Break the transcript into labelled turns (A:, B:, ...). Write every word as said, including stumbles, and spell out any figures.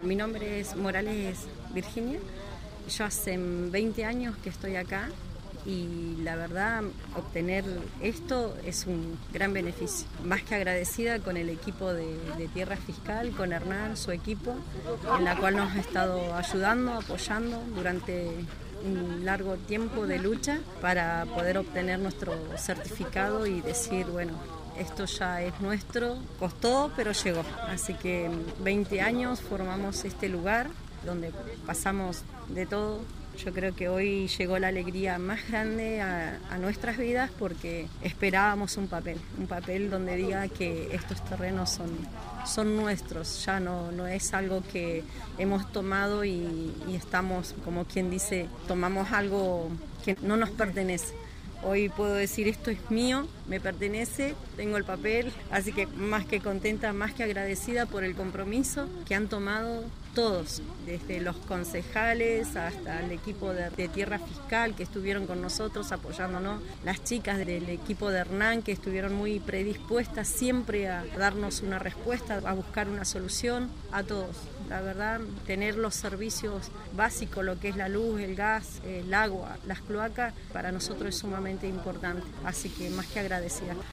A: Mi nombre es Morales Virginia. Yo hace veinte años que estoy acá y la verdad obtener esto es un gran beneficio. Más que agradecida con el equipo de, de Tierra Fiscal, con Hernán, su equipo, en la cual nos ha estado ayudando, apoyando durante un largo tiempo de lucha para poder obtener nuestro certificado y decir, bueno, esto ya es nuestro, costó pero llegó. Así que veinte años formamos este lugar donde pasamos de todo. Yo creo que hoy llegó la alegría más grande a, a nuestras vidas porque esperábamos un papel, un papel donde diga que estos terrenos son, son nuestros, ya no, no es algo que hemos tomado y, y estamos, como quien dice, tomamos algo que no nos pertenece. Hoy puedo decir esto es mío, me pertenece, tengo el papel, así que más que contenta, más que agradecida por el compromiso que han tomado todos, desde los concejales hasta el equipo de, de Tierra Fiscal que estuvieron con nosotros apoyándonos, las chicas del equipo de Hernán que estuvieron muy predispuestas siempre a darnos una respuesta, a buscar una solución, a todos. La verdad, tener los servicios básicos, lo que es la luz, el gas, el agua, las cloacas, para nosotros es sumamente importante, así que más que agradecida.